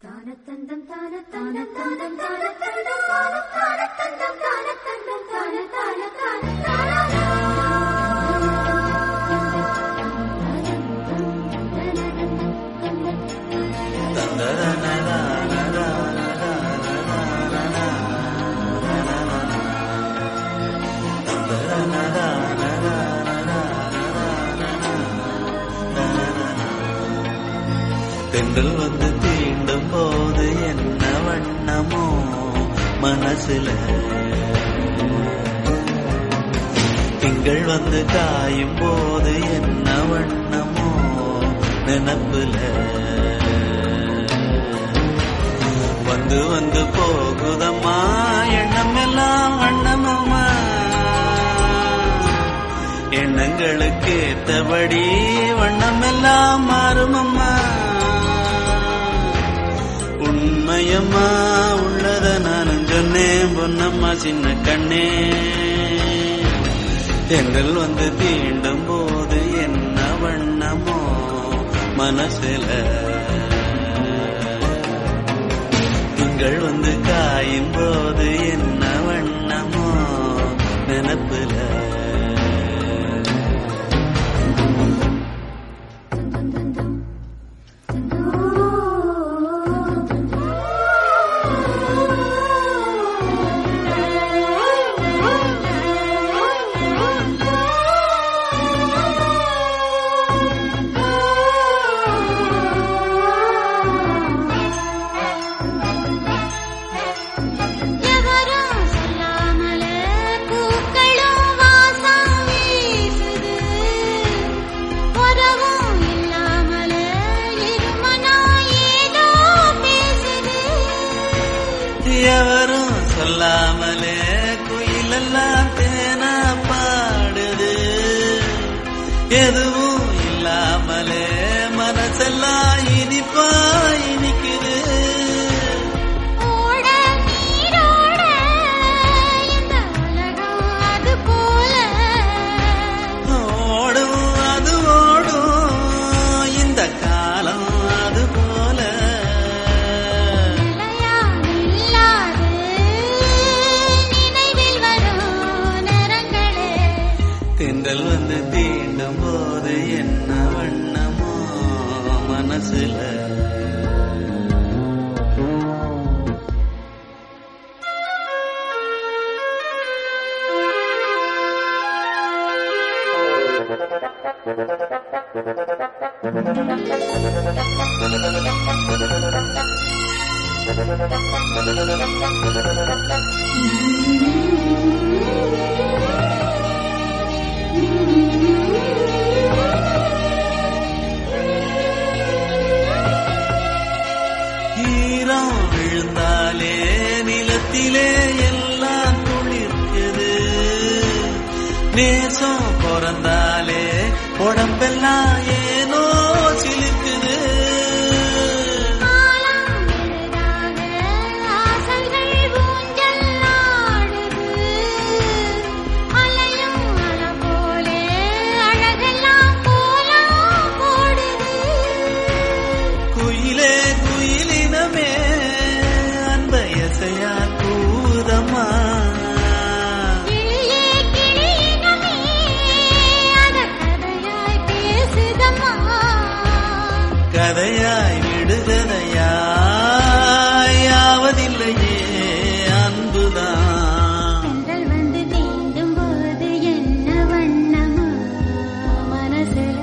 தென்றல் வந்து தீண்டும் போது என்ன வண்ணமோ மனசுல, திங்கள் வந்து காயும் போது என்ன வண்ணமோ நினப்புல, வந்து வந்து போகுதம்மா எண்ணம் எல்லாம் வண்ணமம்மா, எண்ணங்களுக்கு ஏத்தபடி வண்ணம் எல்லாம் மாறுமம்மா. உண்மையம்மா உள்ளத நானும் சொன்னேன் பொன்னம்மா சின்ன கண்ணே, தென்றல் வந்து தீண்டும் போது என்ன வண்ணமோ மனசுல, திங்கள் வந்து காயும் போது என்ன வண்ணமோ நினப்புல. எவரும் சொல்லாமலே குயிலெல்லாம் தேனா பாடுது, எதுவும் இல்லாமலே மனசெல்லாம் இனிப்பா இனிக்குது. ஓடும் அது ஓடும் இந்த காலம் அது போல, தென்றல் வந்து தீண்டும் போது என்ன வண்ணமோ மனசுல. ஈரம் விழுந்தாலே நிலத்திலே எல்லாம் குளிர்க்குது, நேசம் பிறந்தாலே உடம்பெல்லாம் ஏனோ சிலிர்க்குது. குயிலே குயிலினமே அன்பயசையா கூதம்மா, கதையாய் விடுகதையாய் யாவதில்லையே அன்புதான். தென்றல் வந்து தீண்டும் போது என்ன வண்ணமோ மனசுல,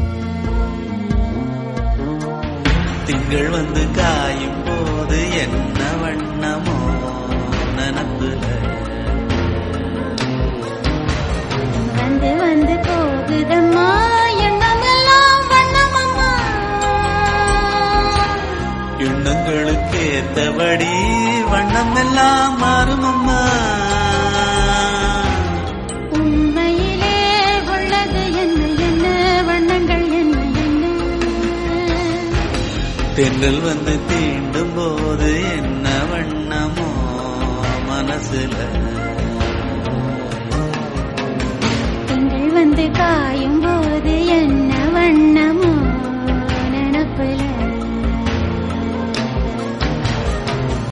திங்கள் வந்து காயும் போது என்ன வண்ணமோ நினப்புல, வந்து வந்து போகுதம்மா எண்ணமெல்லாம் வண்ணமம்மா, எண்ணங்களுக்கு ஏத்தபடி வண்ணம் எல்லாம் மாறுமம்மா. உண்மையிலே உள்ளது என்ன என்ன வண்ணங்கள் என்ன என்ன, தென்றல் வந்து தீண்டும் போது என்ன வண்ணமோ மனசுல, திங்கள் வந்து காயும் போது என்ன வண்ணமோ